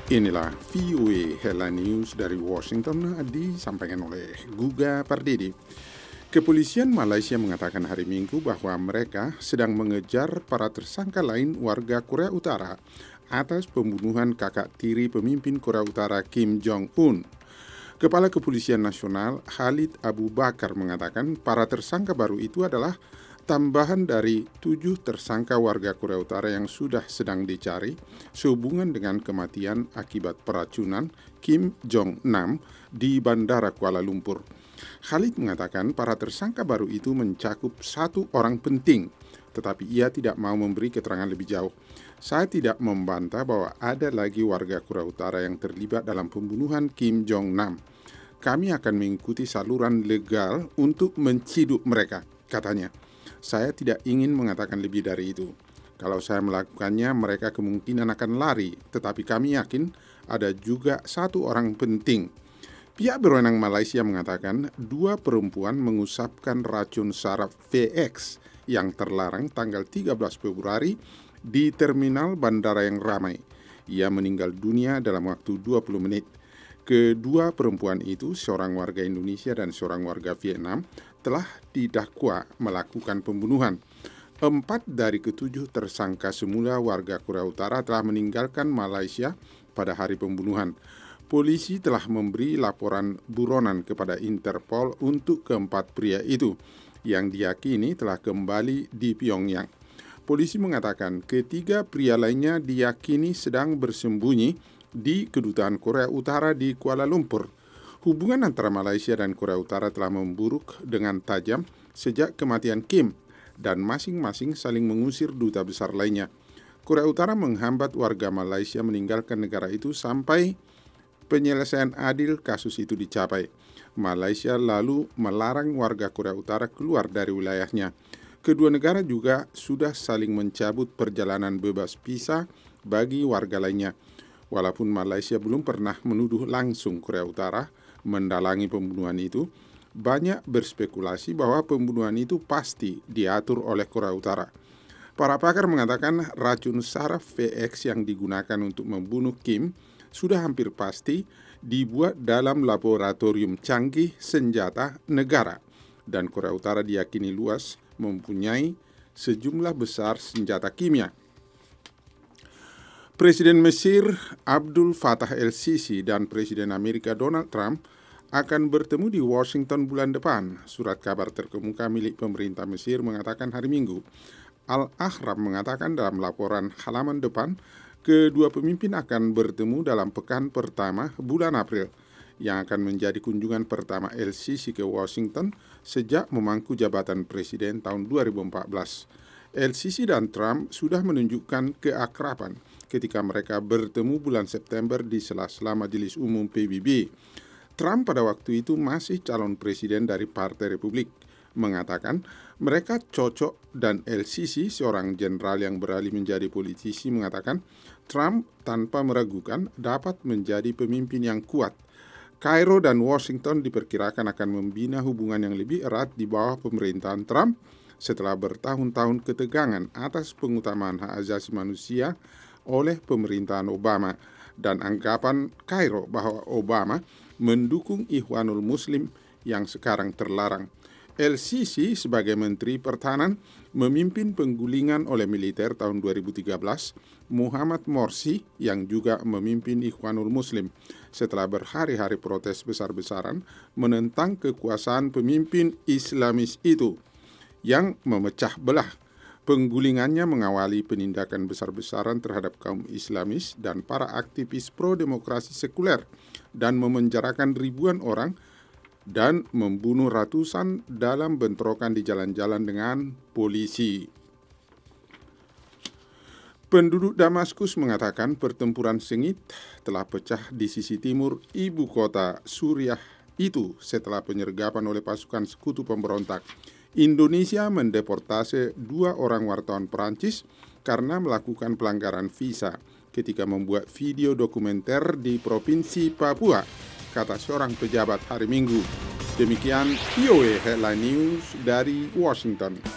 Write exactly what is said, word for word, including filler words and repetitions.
Inilah V O A Headline News dari Washington disampaikan oleh Guga Pardede. Kepolisian Malaysia mengatakan hari Minggu bahwa mereka sedang mengejar para tersangka lain warga Korea Utara atas pembunuhan kakak tiri pemimpin Korea Utara Kim Jong-un. Kepala Kepolisian Nasional Khalid Abu Bakar mengatakan para tersangka baru itu adalah tambahan dari tujuh tersangka warga Korea Utara yang sudah sedang dicari sehubungan dengan kematian akibat peracunan Kim Jong-nam di Bandara Kuala Lumpur. Khalid mengatakan para tersangka baru itu mencakup satu orang penting, tetapi ia tidak mau memberi keterangan lebih jauh. Saya tidak membantah bahwa ada lagi warga Korea Utara yang terlibat dalam pembunuhan Kim Jong-nam. Kami akan mengikuti saluran legal untuk menciduk mereka, katanya. Saya tidak ingin mengatakan lebih dari itu. Kalau saya melakukannya, mereka kemungkinan akan lari, tetapi kami yakin ada juga satu orang penting. Pihak berwenang Malaysia mengatakan dua perempuan mengusapkan racun saraf V X yang terlarang tanggal tiga belas Februari di terminal bandara yang ramai. Ia meninggal dunia dalam waktu dua puluh menit. Kedua perempuan itu, seorang warga Indonesia dan seorang warga Vietnam, telah didakwa melakukan pembunuhan. Empat dari ketujuh tersangka semula warga Korea Utara telah meninggalkan Malaysia pada hari pembunuhan. Polisi telah memberi laporan buronan kepada Interpol untuk keempat pria itu, yang diyakini telah kembali di Pyongyang. Polisi mengatakan ketiga pria lainnya diyakini sedang bersembunyi di Kedutaan Korea Utara di Kuala Lumpur. Hubungan antara Malaysia dan Korea Utara telah memburuk dengan tajam sejak kematian Kim, dan masing-masing saling mengusir duta besar lainnya. Korea Utara menghambat warga Malaysia meninggalkan negara itu sampai penyelesaian adil kasus itu dicapai. Malaysia lalu melarang warga Korea Utara keluar dari wilayahnya. Kedua negara juga sudah saling mencabut perjalanan bebas visa bagi warga lainnya. Walaupun Malaysia belum pernah menuduh langsung Korea Utara mendalangi pembunuhan itu, banyak berspekulasi bahwa pembunuhan itu pasti diatur oleh Korea Utara. Para pakar mengatakan racun saraf V X yang digunakan untuk membunuh Kim sudah hampir pasti dibuat dalam laboratorium canggih senjata negara, dan Korea Utara diyakini luas mempunyai sejumlah besar senjata kimia. Presiden Mesir Abdul Fattah el-Sisi dan Presiden Amerika Donald Trump akan bertemu di Washington bulan depan. Surat kabar terkemuka milik pemerintah Mesir mengatakan hari Minggu. Al-Ahram mengatakan dalam laporan halaman depan, kedua pemimpin akan bertemu dalam pekan pertama bulan April, yang akan menjadi kunjungan pertama el-Sisi ke Washington sejak memangku jabatan presiden tahun dua ribu empat belas. El-Sisi dan Trump sudah menunjukkan keakraban ketika mereka bertemu bulan September di sela-sela Majelis Umum P B B. Trump pada waktu itu masih calon presiden dari Partai Republik, mengatakan mereka cocok, dan el-Sisi, seorang jenderal yang beralih menjadi politisi, mengatakan Trump tanpa meragukan dapat menjadi pemimpin yang kuat. Kairo dan Washington diperkirakan akan membina hubungan yang lebih erat di bawah pemerintahan Trump setelah bertahun-tahun ketegangan atas pengutamaan hak asasi manusia oleh pemerintahan Obama, dan anggapan Kairo bahwa Obama mendukung Ikhwanul Muslim yang sekarang terlarang. El-Sisi sebagai Menteri Pertahanan memimpin penggulingan oleh militer tahun dua ribu tiga belas Muhammad Morsi yang juga memimpin Ikhwanul Muslim setelah berhari-hari protes besar-besaran menentang kekuasaan pemimpin Islamis itu yang memecah belah. Penggulingannya mengawali penindakan besar-besaran terhadap kaum Islamis dan para aktivis pro-demokrasi sekuler, dan memenjarakan ribuan orang dan membunuh ratusan dalam bentrokan di jalan-jalan dengan polisi. Penduduk Damaskus mengatakan pertempuran sengit telah pecah di sisi timur ibu kota Suriah itu setelah penyergapan oleh pasukan sekutu pemberontak. Indonesia mendeportasi dua orang wartawan Perancis karena melakukan pelanggaran visa ketika membuat video dokumenter di Provinsi Papua, kata seorang pejabat hari Minggu. Demikian V O A Headline News dari Washington.